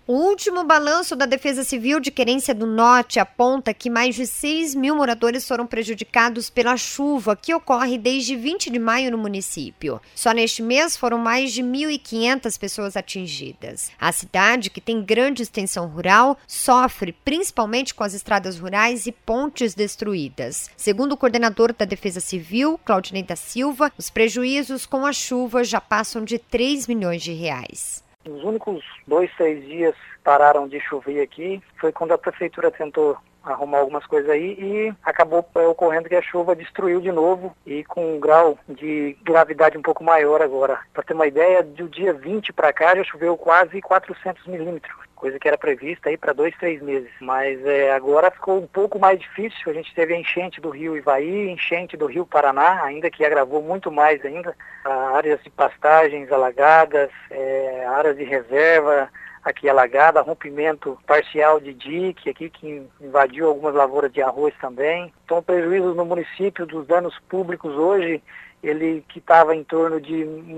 O último balanço da Defesa Civil de Querência do Norte aponta que mais de 6 mil moradores foram prejudicados pela chuva que ocorre desde 20 de maio no município. Só neste mês foram mais de 1.500 pessoas atingidas. A cidade, que tem grande extensão rural, sofre principalmente com as estradas rurais e pontes destruídas. Segundo o coordenador da Defesa Civil, Claudinei da Silva, os prejuízos com a chuva já passam de 3 milhões de reais. Os únicos 2, 3 dias pararam de chover aqui foi quando a prefeitura tentou arrumar algumas coisas aí e acabou ocorrendo que a chuva destruiu de novo e com um grau de gravidade um pouco maior agora. Para ter uma ideia, do dia 20 para cá já choveu quase 400 milímetros, coisa que era prevista aí para 2, 3 meses. Mas agora ficou um pouco mais difícil. A gente teve a enchente do rio Ivaí, enchente do rio Paraná, ainda que agravou muito mais ainda. Áreas de pastagens alagadas, áreas de reserva aqui alagada, rompimento parcial de dique aqui que invadiu algumas lavouras de arroz também. Então o prejuízo no município dos danos públicos hoje, ele que estava em torno de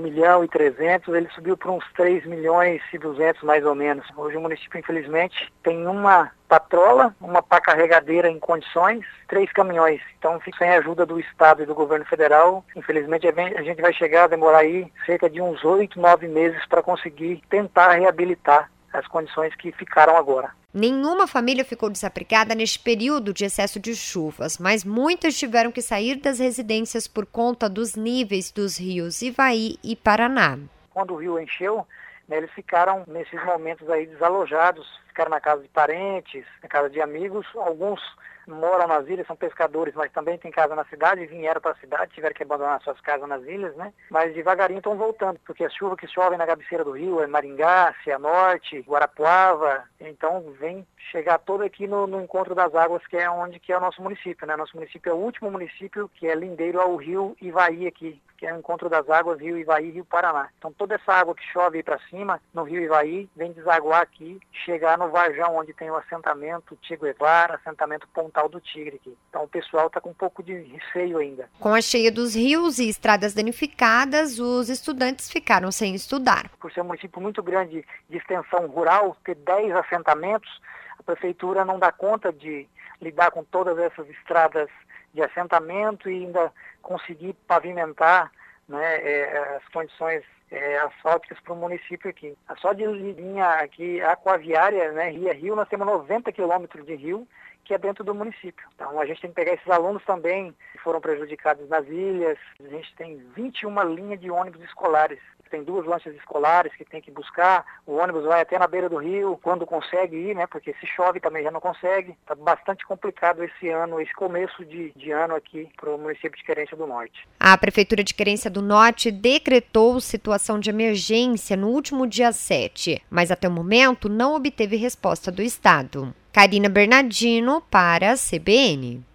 1.300.000, ele subiu para uns 3.200.000 mais ou menos. Hoje o município infelizmente tem uma patrola, uma pá carregadeira em condições, 3 caminhões. Então fica sem a ajuda do Estado e do governo federal. Infelizmente a gente vai chegar a demorar aí cerca de uns 8, 9 meses para conseguir tentar reabilitar as condições que ficaram agora. Nenhuma família ficou desabrigada neste período de excesso de chuvas, mas muitas tiveram que sair das residências por conta dos níveis dos rios Ivaí e Paraná. Quando o rio encheu, eles ficaram nesses momentos aí desalojados, ficaram na casa de parentes, na casa de amigos. Alguns moram nas ilhas, são pescadores, mas também tem casa na cidade, vieram para a cidade, tiveram que abandonar suas casas nas ilhas, né? Mas devagarinho estão voltando, porque as chuvas que chovem na cabeceira do rio é Maringá, Cianorte, Guarapuava, então vem chegar todo aqui no encontro das águas, que é onde que é o nosso município, né? Nosso município é o último município que é lindeiro ao rio Ivaí aqui, que é o encontro das águas, rio Ivaí e rio Paraná. Então toda essa água que chove aí para cima, no rio Ivaí, vem desaguar aqui, chegar no Varjão, onde tem o assentamento Tiguevar, assentamento Pontal do Tigre aqui. Então o pessoal está com um pouco de receio ainda. Com a cheia dos rios e estradas danificadas, os estudantes ficaram sem estudar. Por ser um município muito grande de extensão rural, ter 10 assentamentos, a prefeitura não dá conta de lidar com todas essas estradas de assentamento e ainda conseguir pavimentar, né, as condições asfálticas para o município aqui. Só de linha aqui aquaviária, né, Rio, nós temos 90 quilômetros de rio que é dentro do município. Então a gente tem que pegar esses alunos também que foram prejudicados nas ilhas. A gente tem 21 linhas de ônibus escolares. Tem 2 lanchas escolares que tem que buscar, o ônibus vai até na beira do rio, quando consegue ir, né? Porque se chove também já não consegue. Está bastante complicado esse ano, esse começo de ano aqui para o município de Querência do Norte. A Prefeitura de Querência do Norte decretou situação de emergência no último dia 7, mas até o momento não obteve resposta do Estado. Karina Bernardino para a CBN.